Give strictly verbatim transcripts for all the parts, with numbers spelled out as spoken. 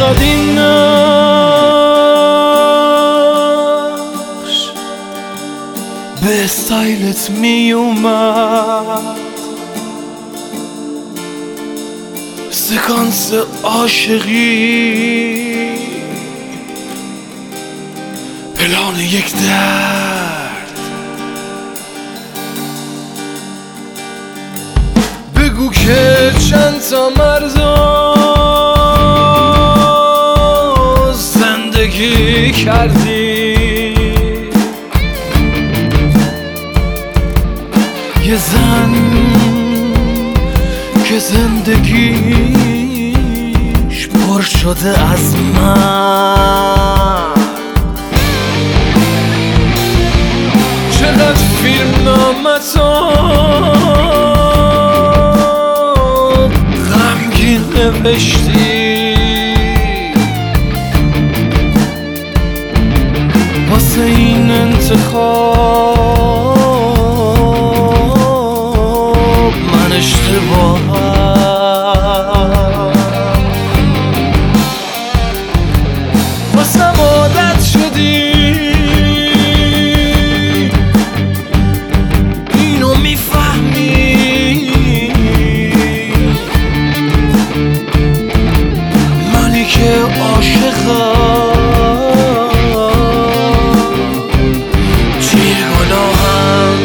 میاد این نقش به استایلت میومد، سکانس عاشقی، پلان یک درد. بگو که چند تا مرز زندگی کردی، یه زن که زندگیش پر شده از من. چقدر فیلم نامتو غمگین نوشتی، واسه این انتخاب من اشتباهم. واسم عادت شدی، اینو میفهمی، منی که عاشقم چیه گناهم.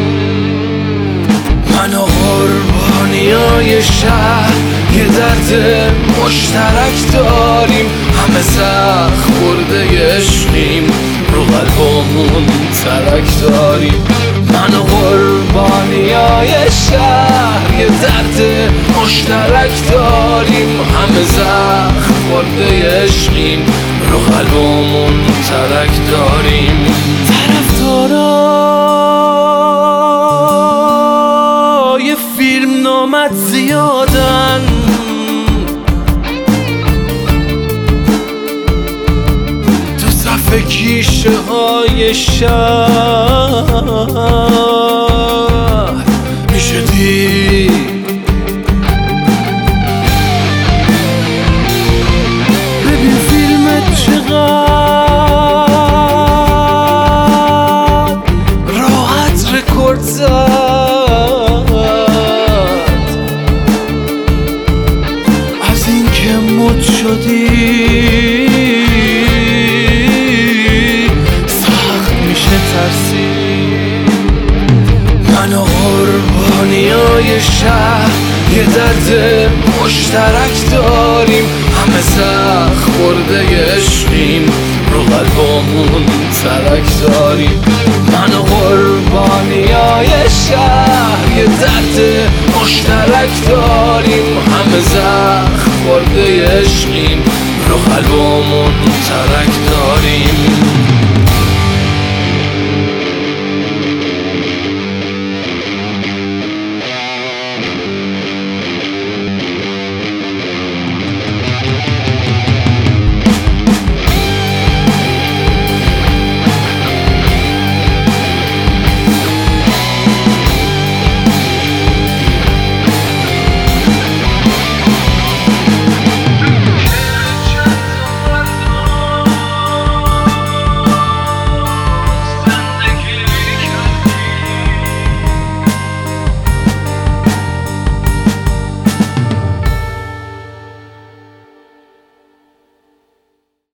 من و قربانیای شهر یه درد مشترک داریم، همه سخت خورده عشقیم، رو قلبمون ترک داریم. من و قربانیای شهر یه درد مشترک داریم، همه سخت خورده عشقیم، رو قلبمون ترک داریم. طرفدارای فیلم نامت زیادن، تو صف گیشه های شهر میشه دید. ببین فیلمت چقدر راحت رکورد زد، از این که مد شدی سخت میشه ترسید. من و قربانیای شهر یه درد مشترک داریم، همه سخت خورده عشقیم، رو قلبمون ترک داریم. من و قربانیای شهر یه درد مشترک داریم، همه سخت خورده عشقیم، رو قلبمون ترک داریم.